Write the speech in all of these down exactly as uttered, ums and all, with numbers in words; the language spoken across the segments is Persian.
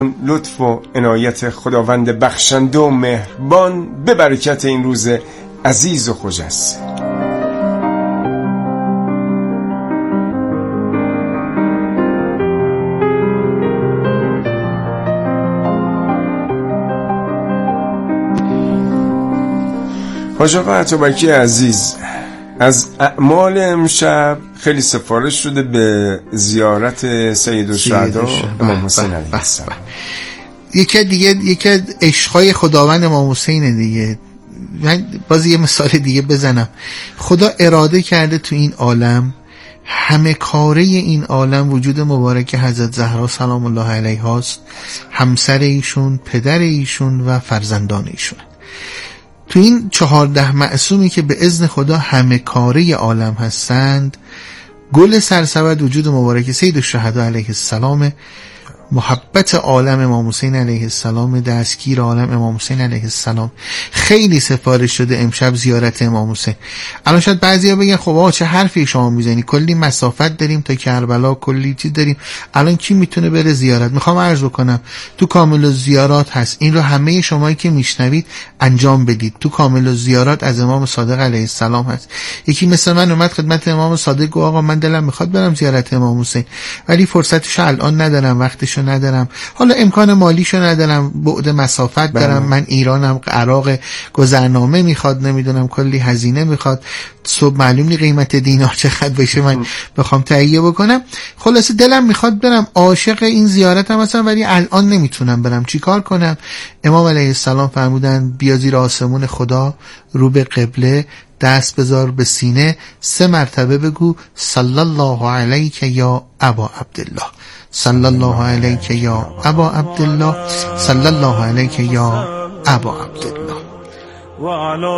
لطف و عنایت خداوند بخشنده و مهربان به برکت این روز عزیز و خجسته. حاج آقا عطابکی عزیز، از اعمال امشب خیلی سفارش شده به زیارت سیدالشهدا امام حسین علیه السلام. یکی دیگه یکی از عشقای خداوند امام حسین دیگه. من باز یه مثال دیگه بزنم. خدا اراده کرده تو این عالم، همه کاره این عالم وجود مبارک حضرت زهرا سلام الله علیها است، همسر ایشون، پدر ایشون و فرزندان ایشون. تو این چهارده معصومی که به اذن خدا همه کاره عالم هستند، گل سرسبد وجود مبارک سیدالشهدا علیه السلام، محبت عالم امام حسین علیه السلام، دستگیر عالم امام حسین علیه السلام. خیلی سفارش شده امشب زیارت امام حسین. الان شاید بعضیا بگن خب آقا چه حرفی شما میزنی، کلی مسافت داریم تا کربلا، کلی چیز داریم، الان کی میتونه بره زیارت؟ میخوام عرض بکنم تو کامل الزیارات هست، این رو همه شمایی که میشنوید انجام بدید. تو کامل الزیارات از امام صادق علیه السلام هست. یکی مثل من اومد خدمت امام صادق گفت آقا من دلم میخواد برم زیارت امام حسین، ولی فرصتش الان ندارم، وقتش ندارم، حالا امکان مالیشو ندارم، بعد مسافت دارم، من ایرانم، عراق، گذرنامه میخواد، نمیدونم کلی هزینه میخواد، صبح معلوم نی قیمت دینار چقدر بشه من بخوام تهیه بکنم. خلاصه دلم میخواد برم، عاشق این زیارتم هستم، ولی الان نمیتونم برم، چیکار کنم؟ امام علیه السلام فرمودن بیا زیر آسمون خدا، رو به قبله، دست بذار به سینه، سه مرتبه بگو صلی الله علیک یا ابا عبدالله، صلی الله علیک یا ابا عبدالله، صلی الله علیک یا ابا عبدالله. وعلى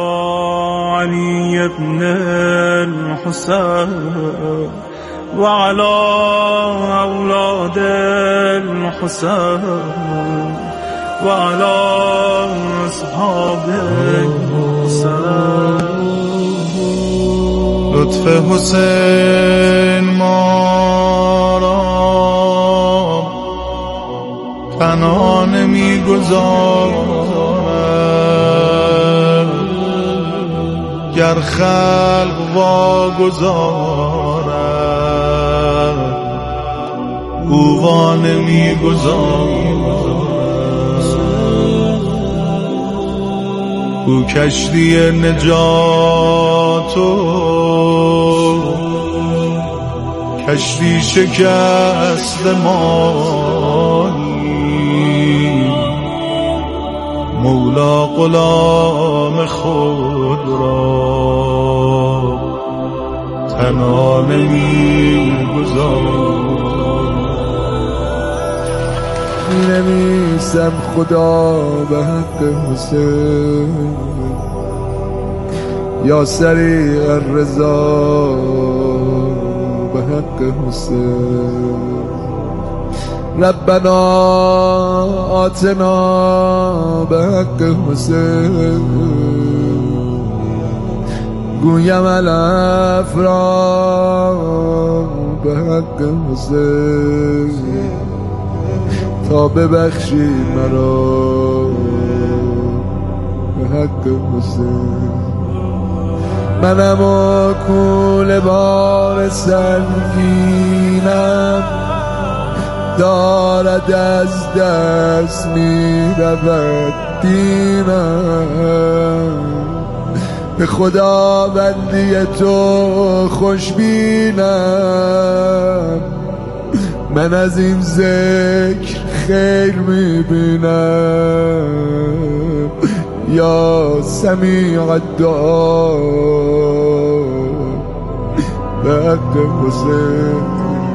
علي بن الحسين وعلى أولاد الحسين وعلى أصحاب الحسين. لطف حسین ما را تنها نمی‌گذارد، گر خلق واگذارد او وا نمی‌گذارد. او کشتی نجات و کشتی شکست مایی، مولا غلام خود را تنها نمی‌گذارد. نمی‌سم خدا به حق حسین، یا سریع الرضا به حق حسین. ربنا آتنا به حق حسین، گویم الافراد به حق حسین، تا ببخشی مرا به حق حسین. منم و کول بار سنگینم، دارد از دست می رود دینم. به خداوندی تو خوشبینم، من از این ذکر خیر میبینم. یا سمیع الدعا به حق حسین.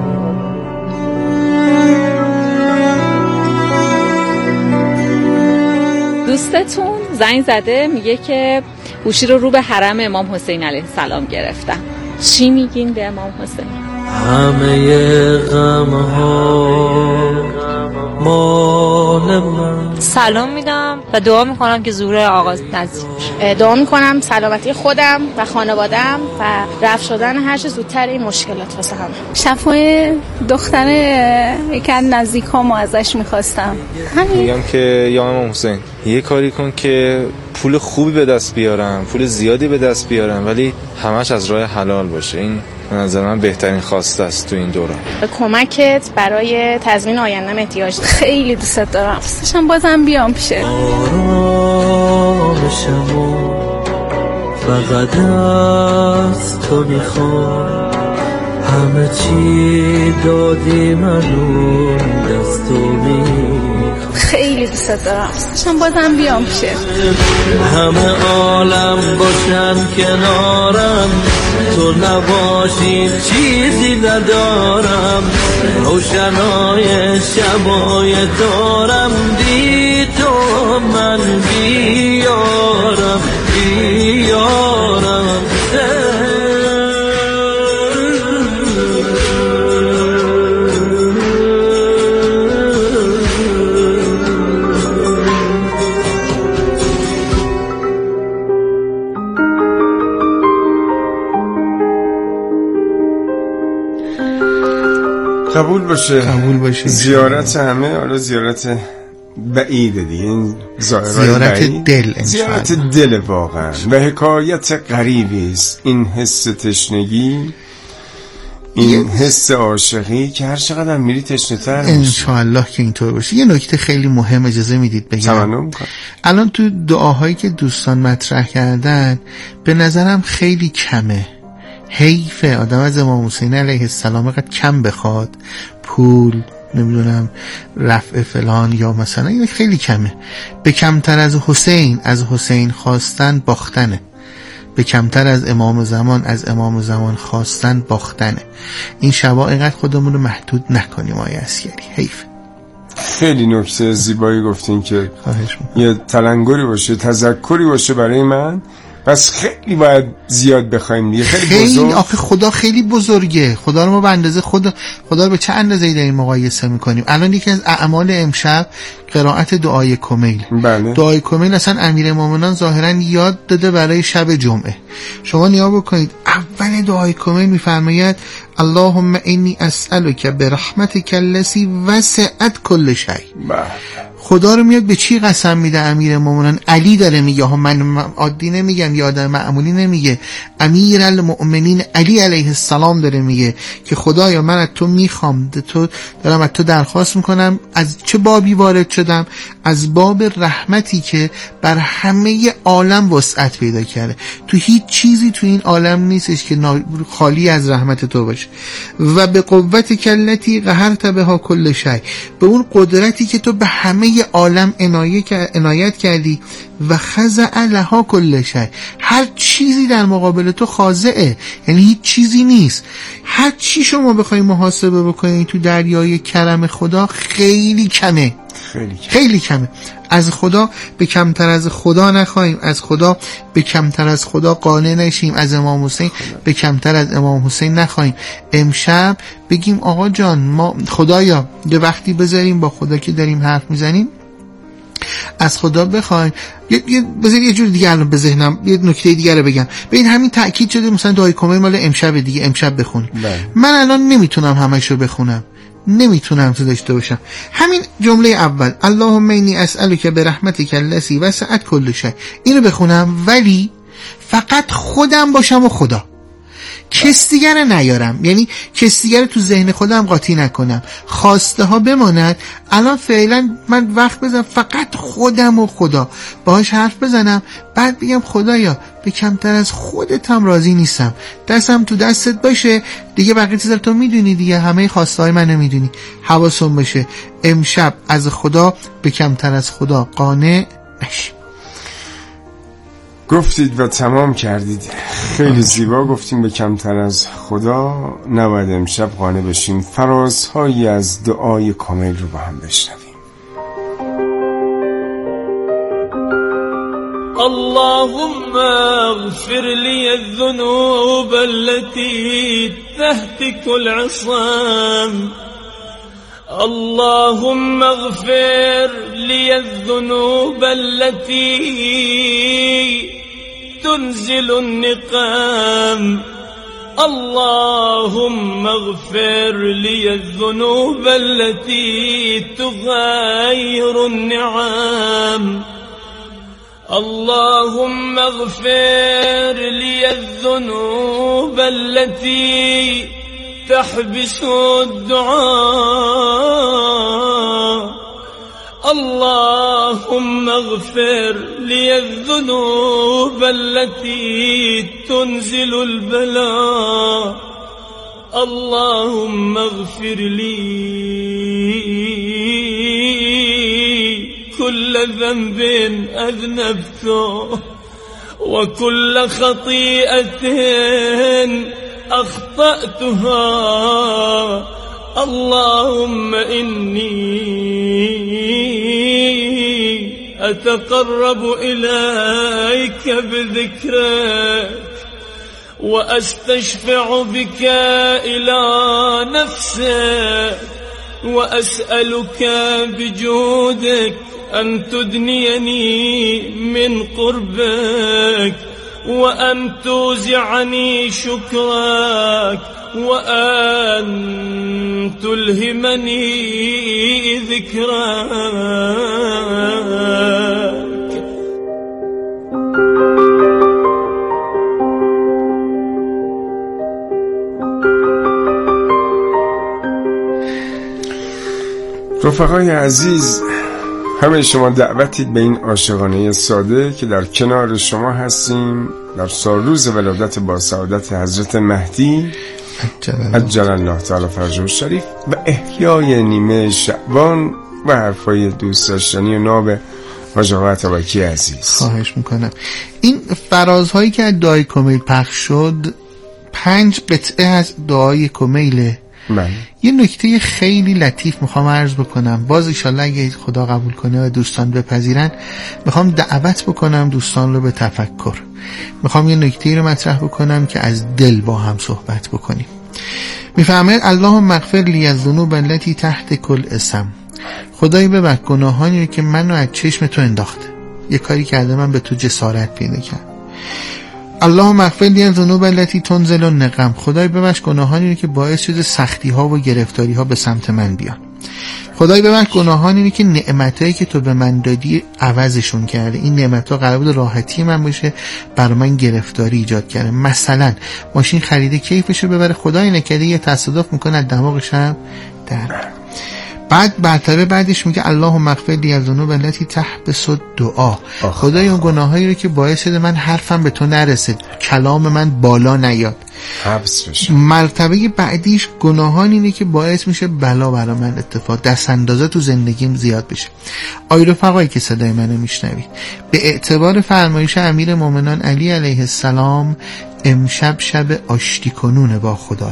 دوستتون زنگ زده میگه که گوشی رو رو به حرم امام حسین علیه السلام گرفتم، چی میگین به امام حسین؟ همه غم ها ما جان من. سلام میدم و دعا میکنم که ظهور آغاز نزدیک بشه. دعا میکنم سلامتی خودم و خانواده‌ام و رفع شدن هر چه زودتر این مشکلات واسه همه. شفای دختر یک از نزدیکام ازش میخواستم. همین میگم که یا امام حسین یه کاری کن که پول خوبی به دست بیارم، پول زیادی به دست بیارم، ولی همش از راه حلال باشه. این به نظر من بهترین خواسته است تو این دوران. به کمکت برای تضمین آینده‌ام احتیاج دارم. خیلی دوست دارم. دوستشم بازم بیام پیشه. آرامشمو فقط از تو میخوام، همه چی دادی منو دستو میخوام. خیلی دوست دارم. دوستشم بازم بیام پیشه. همه عالم باشن کنارم، تو نباشی چیزی ندارم. روشنای شبای دارم، بی تو من بیارم بیارم. قبول باشه. قبول باشه. زیارت همه، حالا زیارت بعیده دیگه، این زیارت دل، زیارت دل واقعا و حکایت غریبی است این حس تشنگی، این حس عاشقی که هر چقدر میری تشنه‌تر میشی. انشاءالله که اینطور باشه. یه نکته خیلی مهم اجازه میدید بگم. تمام کن. الان تو دعاهایی که دوستان مطرح کردن به نظرم خیلی کمه. حیفه آدم از امام حسین علیه السلام قد کم بخواد، پول نمیدونم رفع فلان یا مثلا، این خیلی کمه. به کمتر از حسین از حسین خواستن باختنه، به کمتر از امام زمان از امام زمان خواستن باختنه. این شبا اینقدر خودمون رو محدود نکنیم آقای عسگری، حیف. خیلی نکته زیبایی گفتین که خواهش یه تلنگری باشه، تذکری باشه برای من. پس خیلی باید زیاد بخوایم دیگه، خیلی, خیلی بزرگ. آخه خدا خیلی بزرگه. خدا رو ما به اندازه خدا خدا رو به چه اندازه‌ای داریم مقایسه میکنیم؟ الان یکی از اعمال امشب قرائت دعای کمیل. بله. دعای کمیل اصلا امیرالمومنین ظاهرا یاد داده برای شب جمعه. شما نیا بکنید اول دعای کمیل میفرماید اللهم انی اسألک برحمتک التي وسعت كل شیء. خدا رو میاد به چی قسم میده امیرالمومنین؟ علی داره میگه ها، من عادی نمیگم، یا آدم معمولی نمیگه. امیرالمومنین علی علیه السلام داره میگه که خدایا من از تو میخوام، تو دارم از تو درخواست میکنم. از چه بابی وارد شدم؟ از باب رحمتی که بر همه عالم وسعت پیدا کرده. تو هیچ چیزی تو این عالم نیستش که خالی از رحمت تو باشه. و به قوت کلتی قهرت بها کل شیء، به اون قدرتی که تو به همه عالم عنایت کردی. و خضع لها کل شیء، هر چیزی در مقابل تو خاضعه، یعنی هیچ چیزی نیست. هر چی شما بخوای محاسبه بکنید تو دریای کرم خدا خیلی کمه، خیلی کمه. خیلی کمه. از خدا به کمتر از خدا نخواهیم، از خدا به کمتر از خدا قانع نشیم، از امام حسین به کمتر از امام حسین نخواهیم. امشب بگیم آقا جان ما خدایا یه وقتی بذاریم با خدا که داریم حرف میزنیم از خدا بخوایم. یه بذار یه جور دیگه الان به ذهنم یه نکته دیگه رو بگم. ببین همین تأکید شده مثلا دعای کمیل مال امشب دیگه، امشب بخونیم. من الان نمیتونم همشو بخونم، نمیتونم تو داشته باشم. همین جمله اول اللهم انی اسألک برحمتک التي وسعت كل شیء، اینو بخونم ولی فقط خودم باشم و خدا، کس دیگر نیارم، یعنی کس دیگر تو ذهن خودم قاطی نکنم، خواسته ها بماند. الان فعلا من وقت بزنم فقط خودم و خدا باهاش حرف بزنم، بعد بگم خدایا به کمتر از خودت هم راضی نیستم، دستم تو دستت باشه دیگه، بقیه چیزا تو میدونی دیگه، همه خواسته های منو میدونی، حواسم باشه امشب از خدا به کمتر از خدا قانع نشی. گفتید و تمام کردید، خیلی زیبا گفتیم. به کمتر از خدا نباید امشب قانع بشیم. فرازهایی از دعای کامل رو با هم بشنویم. اللهم اغفر لي الذنوب التي تهتك العصام، اللهم اغفر لي الذنوب التي تنزل النقام اللهم اغفر لي الذنوب التي تغير النعم اللهم اغفر لي الذنوب التي تحبس الدعاء اللهم اغفر لي الذنوب التي تنزل البلاء اللهم اغفر لي كل ذنب أذنبته وكل خطيئة أخطأتها اللهم إني أتقرب إليك بذكرك وأستشفع بك إلى نفسك وأسألك بجودك أن تدنيني من قربك وأن توزعني شكرك وأن تلهمني ذكرك. رفقای عزیز، همه شما دعوتید به این عاشقانه ساده که در کنار شما هستیم در سالروز ولادت با سعادت حضرت مهدی عجل الله تعالی فرجه الشریف و احیای نیمه شعبان و حرفای دوست داشتنی و ناب حاج آقا اتابکی عزیز. خواهش میکنم. این فرازهایی که از دعای کمیل پخش شد پنج قطعه از دعای کمیله. من. یه نکته خیلی لطیف میخوام عرض بکنم، باز ایشالله اگه خدا قبول کنه و دوستان بپذیرن میخوام دعوت بکنم دوستان رو به تفکر. میخوام یه نکته رو مطرح بکنم که از دل با هم صحبت بکنیم. میفهمه اللهم اغفر لی الذنوب التي تحت کل اسم، خدای ببخش گناهانی رو که منو از چشم تو انداخته، یه کاری کرده من به تو جسارت پیدا کردم. اللهم اغفر لی الذنوب التي تنزل النقم، خدای ببخش گناهانی رو که باعث شده سختی ها و گرفتاری ها به سمت من بیان. خدای ببخش گناهانی رو که نعمتایی که تو به من دادی عوضشون کرده، این نعمت‌ها قرار بود راحتی من باشه برای من گرفتاری ایجاد کرده. مثلا ماشین خریده کیفشو ببره، خدای نکرده یه تصادف میکنه دماغش هم در. بعد مرتبه بعدش میگه اللهم اغفر لی الذنوب التي تحبس الدعاء، خدای اون گناهایی رو که باعث شده من حرفم به تو نرسه، کلام من بالا نیاد، حبس بشه. مرتبه بعدیش گناهان اینه که باعث میشه بلا برای من اتفاق دست اندازه تو زندگیم زیاد بشه. آی رفقایی که صدای منو میشنوید، به اعتبار فرمایش امیر مومنان علی علیه السلام امشب شب آشتی کنونه با خداه.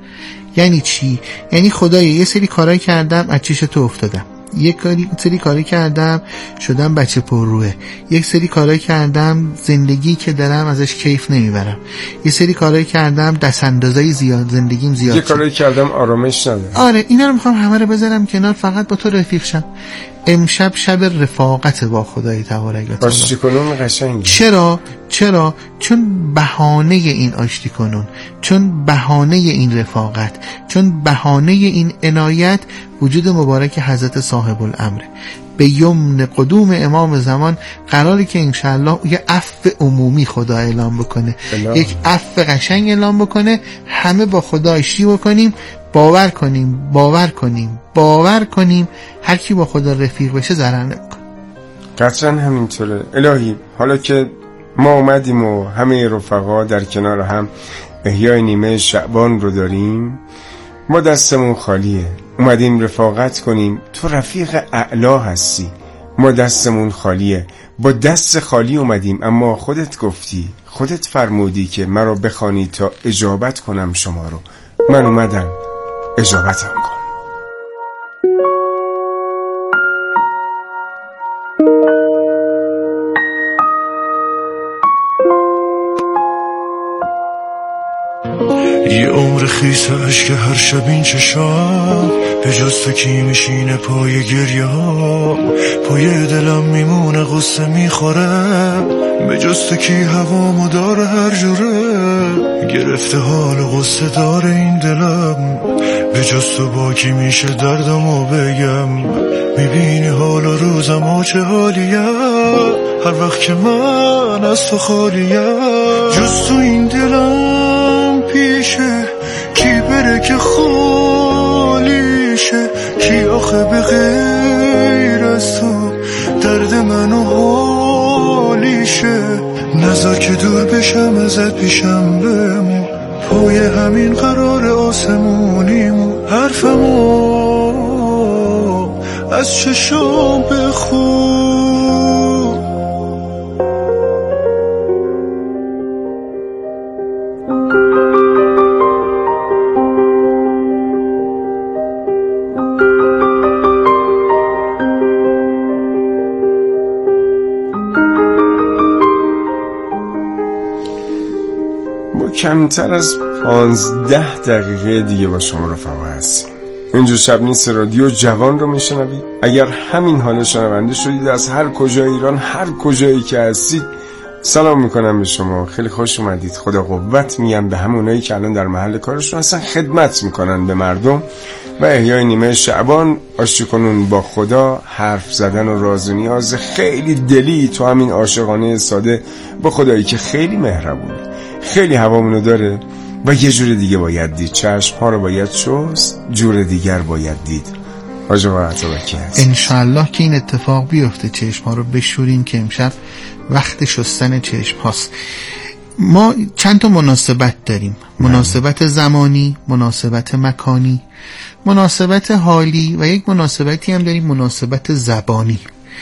یعنی چی؟ یعنی خدایا یه سری کارایی کردم از چش تو افتادم، یک کاری سری کاری کردم شدم بچه پر روه، یک سری کارایی کردم زندگی که دارم ازش کیف نمیبرم، یه سری کارایی کردم دست اندازای زیاد زندگیم زیاد، یه کارایی کردم آرامش ندارم. آره اینا رو میخوام همه رو بذارم کنار، فقط با تو رفیق شم. امشب شب رفاقت با خدای تبارک و تعالی. آشتی کنون قشنگه. چرا؟ چرا؟ چون بهانه این آشتی کنون، چون بهانه این رفاقت، چون بهانه این عنایت وجود مبارک حضرت صاحب الامره. به یمن قدوم امام زمان قراره که انشاءالله یه عفو عمومی خدا اعلام بکنه، الله. یک عفو قشنگ اعلام بکنه، همه با خدا آشتی بکنیم. باور کنیم باور کنیم باور کنیم هر کی با خدا رفیق بشه ضرر نمیکنه. قطعا همینطوره. الهی حالا که ما اومدیم و همه رفقا در کنار هم احیای نیمه شعبان رو داریم، ما دستمون خالیه، اومدیم رفاقت کنیم، تو رفیق اعلا هستی، ما دستمون خالیه، با دست خالی اومدیم، اما خودت گفتی، خودت فرمودی که مرا بخوانی تا اجابت کنم شما رو. من اومدم اجابت هم کن. یه عمر خیسش که هر شب این چشام به جز تو کی میشینه پای گریه ها، پای دلم میمونه قصه میخوره، به جز تو کی هوامو داره هر جوره، گرفته حال قصه داره این دلم، به جز تو با کی میشه دردمو بگم، میبینی حال و روزم ها چه حالیه، هر وقت که من از تو خالیه، جز تو این دلم پیشه، کی بره که خالیشه، کی آخه به غیر از تو درد منو حالیشه، نظر که دور بشم ازت پیشم بمون، پای همین قرار آسمونیمون، حرفمو از چشام بخون. کمتر از پانزده دقیقه دیگه با شما رفقا هستیم. اینجا شب نیست رادیو جوان رو میشنوید. اگر همین حال شنونده شدید از هر کجای ایران، هر کجایی که هستید، سلام میکنم به شما. خیلی خوش اومدید. خدا قوت میگم به همونایی که الان در محل کارشون هستن خدمت میکنن به مردم و احیای نیمه شعبان، آشتی کنون با خدا، حرف زدن و راز و نیاز خیلی دلی تو همین عاشقانه ساده با خدایی که خیلی مهربونه، خیلی هوامونو داره و یه جور دیگه باید دید. چشم ها رو باید شست، جور دیگر باید دید. آجا و عطابکی هست انشالله که این اتفاق بیفته، چشم ها رو بشوریم که امشب وقت شستن چشم هاست. ما چند تا مناسبت داریم، مناسبت زمانی، مناسبت مکانی، مناسبت حالی و یک مناسبتی هم داریم مناسبت زبانی.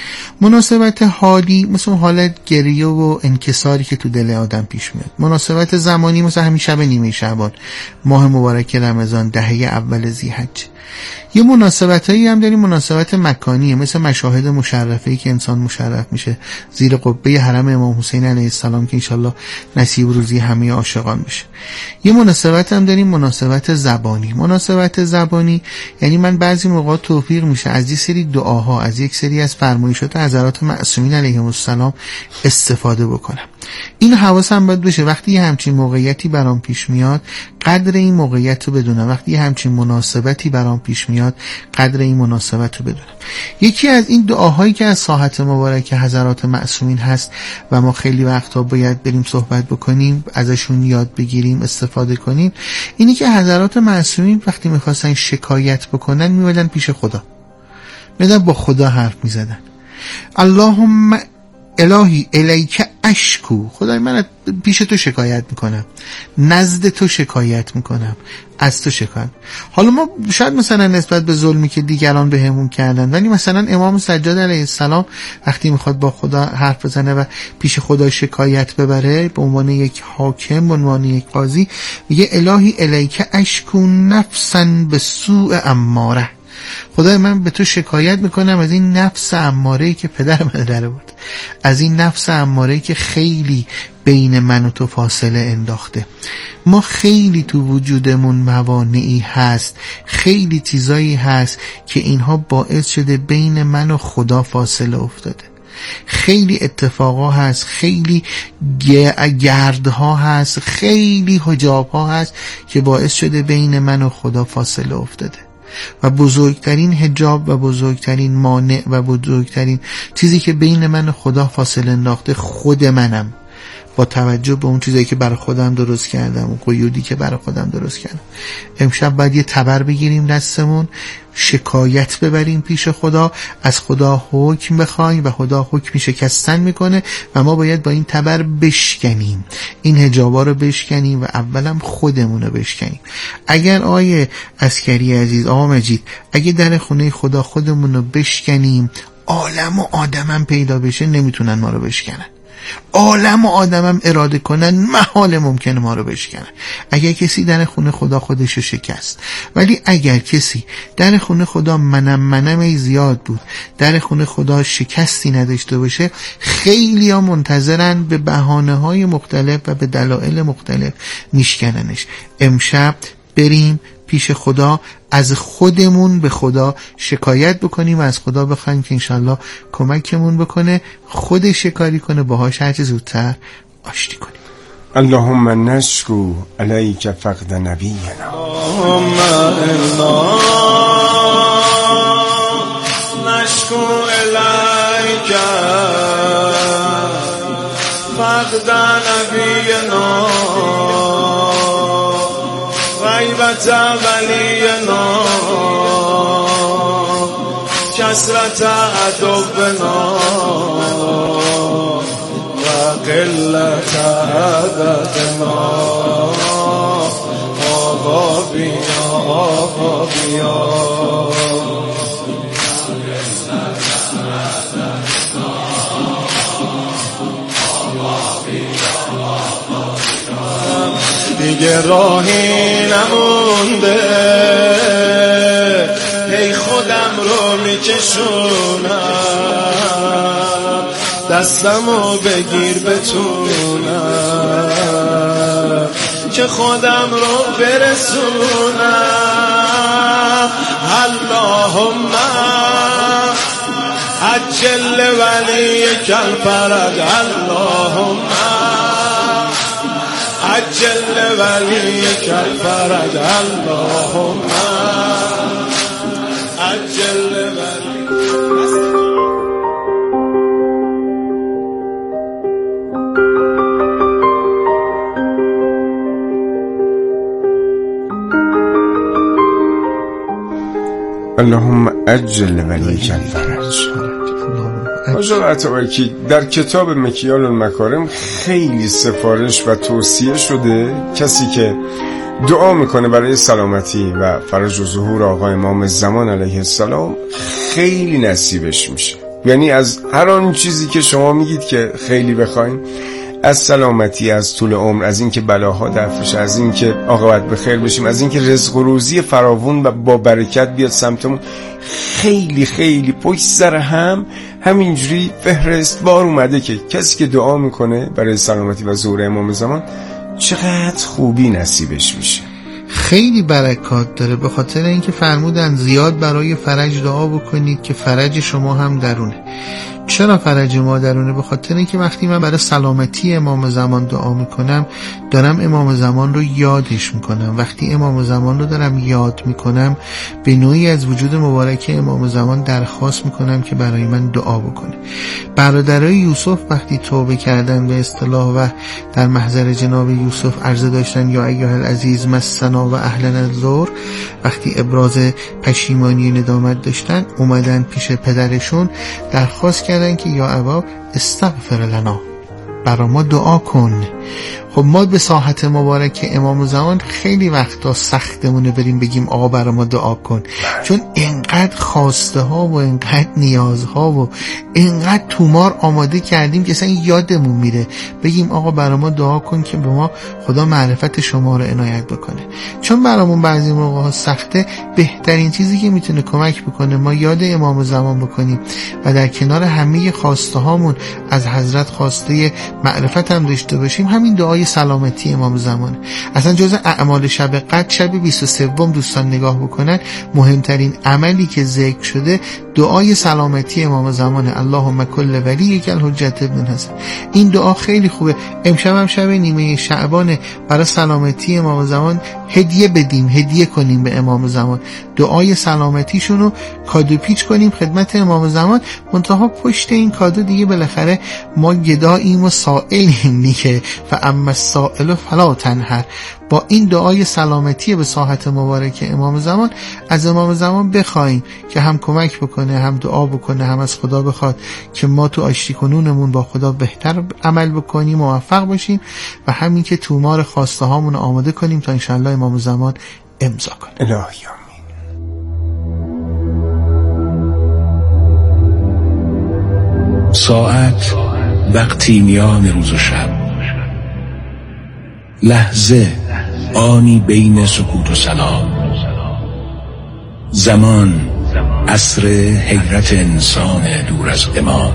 مناسبت حالی مثل حالت گریه و انکساری که تو دل آدم پیش میاد. مناسبت زمانی مثل همین شب نیمه شعبان، ماه مبارک رمضان، دهه اول ذی‌حجه. یه مناسبت هایی هم داریم مناسبت مکانیه، مثل مشاهد مشرفه‌ای که انسان مشرف میشه زیر قبه حرم امام حسین علیه السلام که انشالله نصیب روزی همه عاشقان بشه. یه مناسبت هم داریم مناسبت زبانی. مناسبت زبانی یعنی من بعضی موقع توفیق میشه از یک سری دعاها، از یک سری از فرمایشات حضرات معصومین علیهم السلام استفاده بکنم. این حواسم باید بشه وقتی یه همچین موقعیتی برام پیش میاد قدر این موقعیت رو بدونم، وقتی یه همچین مناسبتی برام پیش میاد قدر این مناسبت رو بدونم. یکی از این دعاهایی که از ساحت مبارک حضرات معصومین هست و ما خیلی وقتا باید بریم صحبت بکنیم، ازشون یاد بگیریم، استفاده کنیم، اینی که حضرات معصومین وقتی میخواستن شکایت بکنن میمدن پیش خدا، میمدن با خدا حرف میزدن. اللهم الهی الیک اشکو، خدای من پیش تو شکایت میکنم، نزد تو شکایت میکنم، از تو شکایت. حالا ما شاید مثلا نسبت به ظلمی که دیگران به همون کردن، ولی مثلا امام سجاد علیه السلام وقتی میخواد با خدا حرف بزنه و پیش خدا شکایت ببره به عنوان یک حاکم، به عنوان یک قاضی، میگه الهی الیک اشکو نفسا به سوء اماره، خدای من به تو شکایت میکنم از این نفس اماره‌ای که پدر من داره بود، از این نفس اماره‌ای که خیلی بین من و تو فاصله انداخته. ما خیلی تو وجودمون موانعی هست، خیلی چیزایی هست که اینها باعث شده بین من و خدا فاصله افتاده. خیلی اتفاقا هست، خیلی گردها هست، خیلی حجابها هست که باعث شده بین من و خدا فاصله افتاده. و بزرگترین حجاب و بزرگترین مانع و بزرگترین چیزی که بین من و خدا فاصله انداخته خود منم، با توجه به اون چیزایی که برای خودم درست کردم، اون قیودی که برای خودم درست کردم. امشب باید یه تبر بگیریم دستمون، شکایت ببریم پیش خدا، از خدا حکم بخوایم و خدا حکم شکستن میکنه و ما باید با این تبر بشکنیم، این حجابا رو بشکنیم و اولم خودمون رو بشکنیم. اگر آیه عسکری عزیز، آقا مجید، اگه در خونه خدا خودمون رو بشکنیم، عالم و آدمم پیدا بشه نمیتونن ما رو بشکنن. عالم و آدمم اراده کنن محال ممکنه ما رو بشکنن. اگر کسی در خونه خدا خودش رو شکست، ولی اگر کسی در خونه خدا منم منم زیاد بود، در خونه خدا شکستی نداشته باشه، خیلی ها منتظرن به بهانه های مختلف و به دلایل مختلف میشکننش. امشب بریم پیش خدا، از خودمون به خدا شکایت بکنیم و از خدا بخوایم که انشالله کمکمون بکنه، خودش شکاری کنه، باهاش هرچی زودتر آشتی کنیم. اللهم نشکو علیک فقد نبینا، اللهم نشکو علیک فقد نبینا غیبت ولینا کسرت عدونا و قلت عددنا. آقا بیا آقا بیا دیگه راهی نمونده، هی خودم رو میکشونم، دستمو بگیر بتونم که خودم رو برسونم. اللهم عجل ولیک الفرج، اللهم عجل ولیک الفرج، اللهم عجل ولیک. اللهم عجل ولیک الفرج. حاجی عطابکی در کتاب مکیال المکارم خیلی سفارش و توصیه شده کسی که دعا میکنه برای سلامتی و فرج و ظهور آقا امام زمان علیه السلام خیلی نصیبش میشه. یعنی از هر آن چیزی که شما میگید که خیلی بخواین، از سلامتی، از طول عمر، از اینکه بلاها دفع شه، از اینکه عاقبت به خیر بشیم، از اینکه رزق و روزی فراوون و با برکت بیاد سمتمون، خیلی خیلی پشت سر هم همینجوری فهرست بار اومده که کسی که دعا میکنه برای سلامتی و ظهور امام زمان چقدر خوبی نصیبش میشه. خیلی برکات داره، به خاطر اینکه فرمودن زیاد برای فرج دعا بکنید که فرج شما هم درونه. چرا فرج ما درونه؟ به خاطر اینکه وقتی من برای سلامتی امام زمان دعا میکنم دارم امام زمان رو یادش میکنم. وقتی امام زمان رو دارم یاد میکنم به نوعی از وجود مبارک امام زمان درخواست میکنم که برای من دعا بکنه. برادرای یوسف وقتی توبه کردن به اصطلاح و در محضر جناب یوسف عرضه داشتن یا ایها العزیز مسنا و اهلنا الضر، وقتی ابراز پشیمانی و ندامت داشتن اومدن پیش پدرشون درخواست کردن که یا ابا استغفر لنا، برا ما دعا کن. خب ما به ساحت مبارک امام زمان خیلی وقتا سختمونه بریم بگیم آقا برا ما دعا کن، چون اینقدر خواسته ها و اینقدر نیازها و اینقدر تومار آماده کردیم که اصلا یادمون میره بگیم آقا برا ما دعا کن که به ما خدا معرفت شما رو عنایت بکنه. چون برامون بعضی موقع ها سخته، بهترین چیزی که میتونه کمک بکنه ما یاد امام زمان بکنیم و در کنار همه خواسته هامون از حضرت خواسته معرفت هم داشته باشیم، همین دعای سلامتی امام زمانه. اصلا جز اعمال شب قدر، شب بیست و سه دوستان نگاه بکنن، مهمترین عملی که ذکر شده دعای سلامتی امام زمانه. اللهم کل ولیک الحجت ابن حسن. این دعا خیلی خوبه. امشب هم شب نیمه شعبانه، برای سلامتی امام زمان هدیه بدیم، هدیه کنیم به امام زمان، دعای سلامتیشونو کادو پیچ کنیم خدمت امام زمان. منتها پشت این کادو دیگه بالاخره ما گداییم و سائلیم دیگه، و اما السائل فلا تنهر. با این دعای سلامتی به ساحت مبارک امام زمان از امام زمان بخوایم که هم کمک بکنه، هم دعا بکنه، هم از خدا بخواد که ما تو آشتی کنونمون با خدا بهتر عمل بکنیم، موفق باشیم، و همین که تومار خواسته هامون آماده کنیم تا انشالله امام زمان امضا کنه. الهی آمین. ساعت وقتی میان روز و شب، لحظه آنی بین سکوت و سلام، زمان عصر حیرت انسان دور از امام.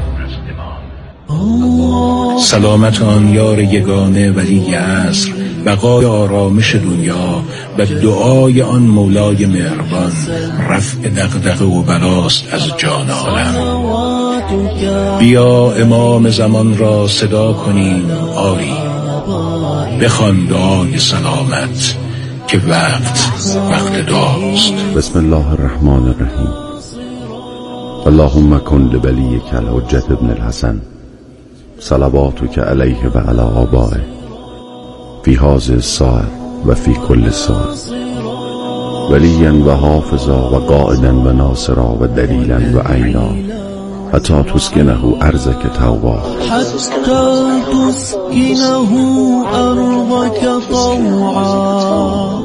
سلامت آن یار یگانه ولی عصر، بقای آرامش دنیا و دعای آن مولای مهربان، رفع دغدغه و بلاست از جان عالم. بیا امام زمان را صدا کنیم آری، بخوان دعای سلامت که وقت وقت دعاست. بسم الله الرحمن الرحیم. اللهم کن لولیک الحجة ابن الحسن صلواتک علیه و علی آبائه فی هذه الساعة و فی کل ساعة، ولیا و حافظا و قائدا و ناصرا و دلیلا و عینا، حتی تسکنه ارضک توبا، حتی تسکنه ارضک طوعا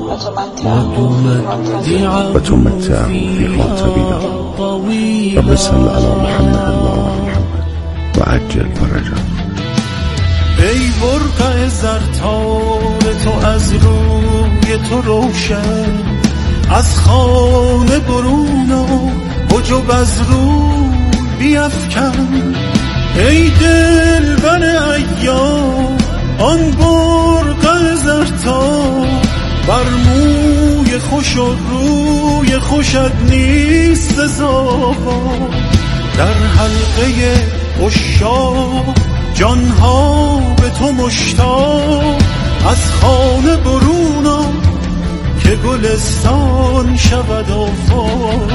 و تمتعه فیها طویلا. رب صل علی محمد و آل محمد و عجل فرجا. ای برقع زرتار تو از روی تو روشن، از خانه برون و حجب از روی بیفکن. ای دلبر ایام آن برقع زرتار، بر موی خوش و روی خوشت نیست زابا. در حلقه عشاق جانها به تو مشتاق، از خانه برونا که گلستان شود آفاق.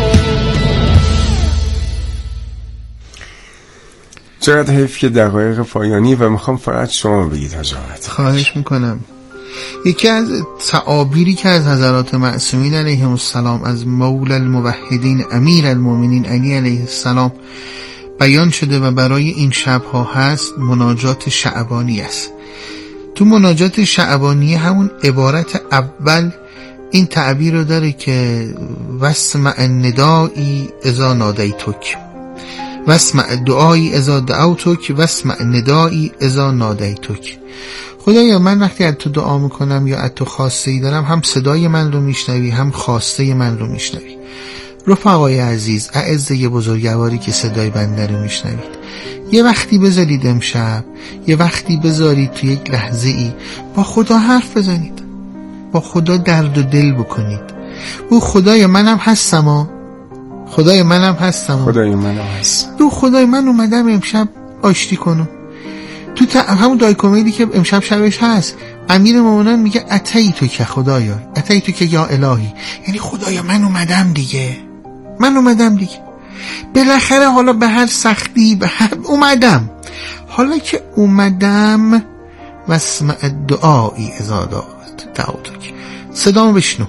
چقدر حیف که دقایق پایانی و میخوام فقط شما بگید حجابت. خواهش میکنم. یکی از تعابیری که از حضرات معصومین علیهم السلام از مولا الموحدین امیر المؤمنین علی علیه السلام بیان شده و برای این شبها هست، مناجات شعبانی است. تو مناجات شعبانی همون عبارت اول این تعبیر رو داره که واسمع ندایی اذا نادیتک، واسمع دعایی اذا دعوتک، واسمع ندایی اذا نادیتک. خدایا من وقتی از تو دعا میکنم یا از تو خواسته ای دارم، هم صدای من رو میشنوی هم خواسته من رو میشنوی. رفقای عزیز، اعزه بزرگواری که صدای بنده رو میشنوید، یه وقتی بذارید امشب، یه وقتی بذارید تو یک لحظه ای با خدا حرف بزنید، با خدا درد و دل بکنید. او خدای منم هستم ها، خدای منم هستم ها. خدای منم هستم. تو خدای من اومدم امشب آشتی کنم. تو ت... همون دای کمدی که امشب شبش هست، امیر مومنان میگه اتایی تو که خدایا، اتایی تو که یا الهی، یعنی خدایا من اومدم دیگه، من اومدم دیگه بالاخره، حالا به هر سختی به هر اومدم، حالا که اومدم واسمع دعایی اذا دعوتک، صدامو بشنو،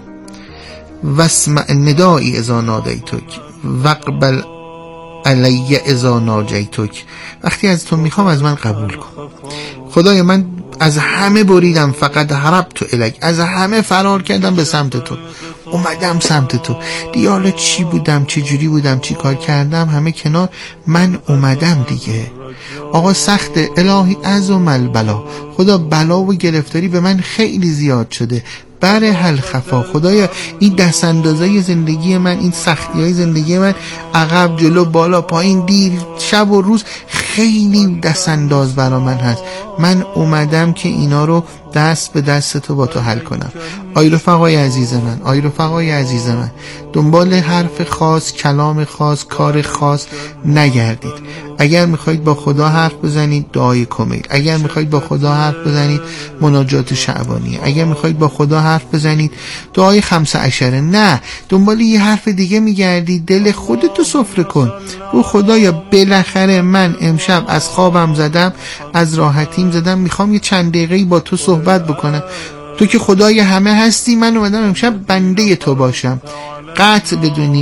واسمع ندایی اذا نادیتک، وقبل علی اذا ناجیتک، وقتی از تو میخوام از من قبول کن. خدای من از همه بریدم، فقط هرب تو الک، از همه فرار کردم به سمت تو، اومدم سمت تو دیگه. حالا چی بودم، چی جوری بودم، چی کار کردم، همه کنار، من اومدم دیگه. آقا سخته، الهی عظم البلا، خدا بلا و گرفتاری به من خیلی زیاد شده، بره حل خفا. خدایا این دست اندازه زندگی من، این سختی های زندگی من، عقب جلو بالا پایین دیر شب و روز، خیلی دست انداز برا من هست. من اومدم که اینا رو دست به دست تو با تو حل کنم. آی رفقای عزیز من، آی رفقای عزیز من، دنبال حرف خاص، کلام خاص، کار خاص نگردید. اگر میخواید با خدا حرف بزنید دعای کمیل، اگر میخواید با خدا حرف بزنید مناجات شعبانی، اگر میخواید با خدا حرف بزنید دعای خمسه عشره، نه دنبال یه حرف دیگه میگردید. دل خودتو سفره کن. او خدایا بالاخره من امشب از خوابم زدم، از راحتیم زدم، میخوام یه چند دقیقه‌ای با تو صحبت بکنم. تو که خدای همه هستی، من اومدم امشب بنده تو باشم. قطع بدونیم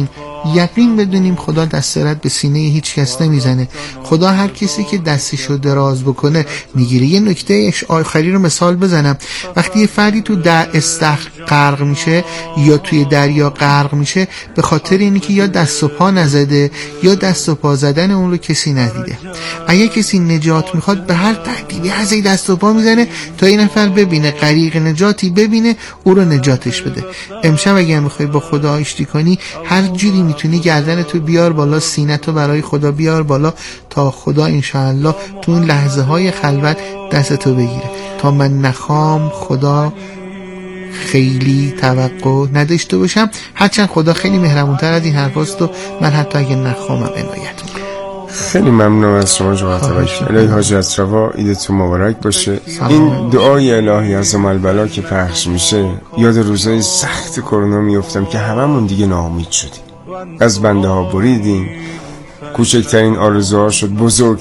یقین بدونیم خدا دست رد به سینه هیچ کس نمیزنه. خدا هر کسی که دستشو دراز بکنه میگیره. یه نکته آخری رو مثال بزنم. وقتی یه فردی تو در استخر غرق میشه یا توی دریا غرق میشه، به خاطر اینی که یا دست و پا نزده یا دست و پا زدن اون رو کسی ندیده. اگه کسی نجات میخواد به هر ترتیبی از این دست و پا میزنه تا این نفر ببینه غریق نجاتی ببینه، او رو نجاتش بده. امشب اگه میخوای با خدا آشتی کنی، هر جوری میتونی گردن تو بیار بالا، سینه تو برای خدا بیار بالا تا خدا انشاءالله تو این لحظه های خلوت دست تو بگیره. تا من نخوام خدا خیلی توقع نداشته باشم، هرچند خدا خیلی مهربونتر از این حرفاست و من حتی اگه نخوامم عنایت میکنم. خیلی ممنون از شما جناب توکل. الهی حاجت روا، عیدتون مبارک باشه. این دعای الهی عظم البلا که پخش میشه، یاد روزای سخت کرونا میافتم که هممون دیگه ناامید شدیم، از بنده ها بریدیم، کوچکترین آرزوها شد بزرگ